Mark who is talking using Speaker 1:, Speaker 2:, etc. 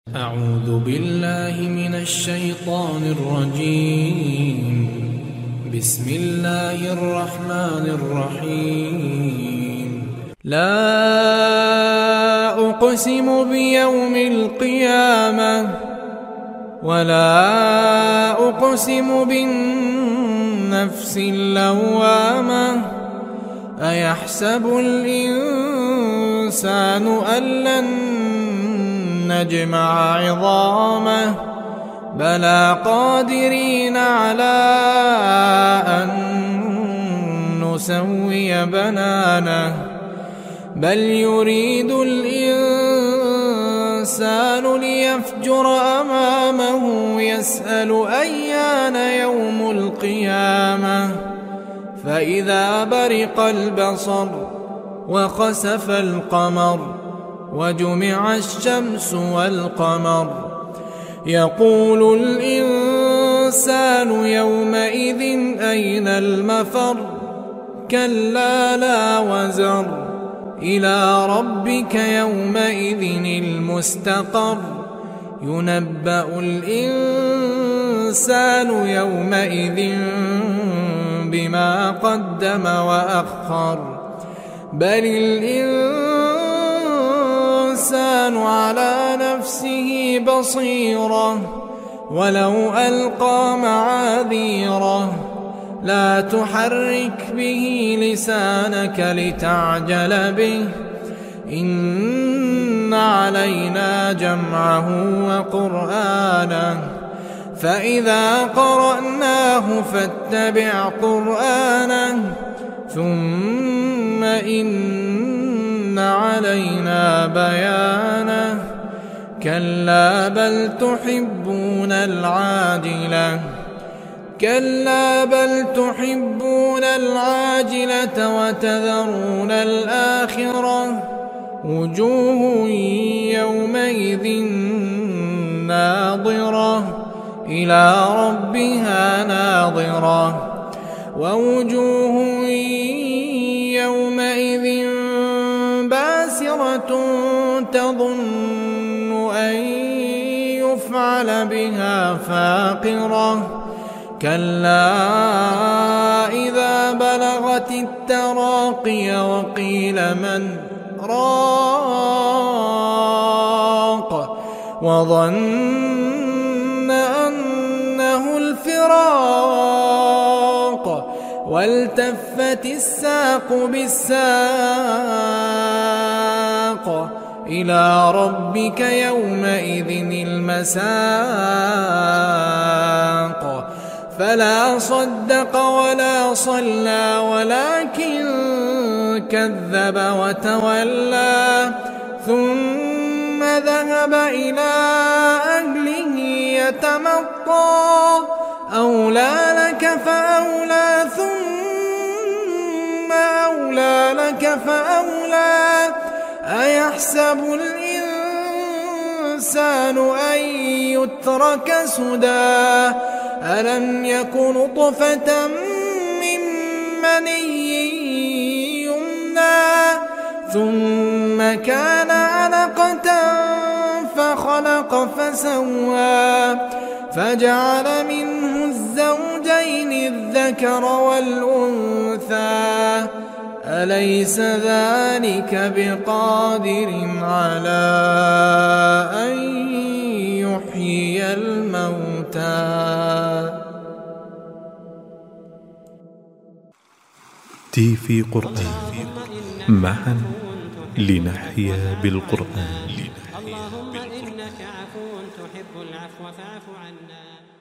Speaker 1: أعوذ بالله من الشيطان الرجيم. بسم الله الرحمن الرحيم. لا أقسم بيوم القيامة ولا أقسم بالنفس اللوامة. أيحسب الإنسان أن لن نجمع عظامه بلى قادرين على أن نسوي بنانه بل يريد الإنسان ليفجر أمامه يسأل أيان يوم القيامة. فإذا برق البصر وخسف القمر وجمع الشمس والقمر يقول الإنسان يومئذ أين المفر. كلا لا وزر إلى ربك يومئذ المستقر. ينبأ الإنسان يومئذ بما قدم وأخر بل الإنسان على نفسه بصيرة ولو ألقى معاذيره. لا تحرك به لسانك لتعجل به إن علينا جمعه وقرآنه فإذا قرأناه فاتبع قرآنه ثم إن علينا بيانه. كلا بل تحبون العاجلة وتذرون الآخرة. وجوه يومئذ ناظرة إلى ربها ناظرة ووجوه يومئذ باسرة تظن أن يفعل بها فاقرة. كلا إذا بلغت التراقي وقيل من راق وظن أنه الفراق والتفت الساق بالساق. إلى ربك يومئذ المساق. فلا صدق ولا صلى ولكن كذب وتولى ثم ذهب إلى أهله يتمطى. أولى لك فأولى ثم أولى لك فأولى. أيحسب الإنسان أن يترك سدى ألم يكن نطفة من مني يمنى ثم كان علقة فخلق فسوى فجعل منه الزوجين الذكر والأنثى. أليس ذلك بقادر على أن يحيي الموتى.
Speaker 2: تيفي قرآن معا لنحيا بالقرآن.
Speaker 3: اللهم إنك عفو تحب العفو فاعف عنا.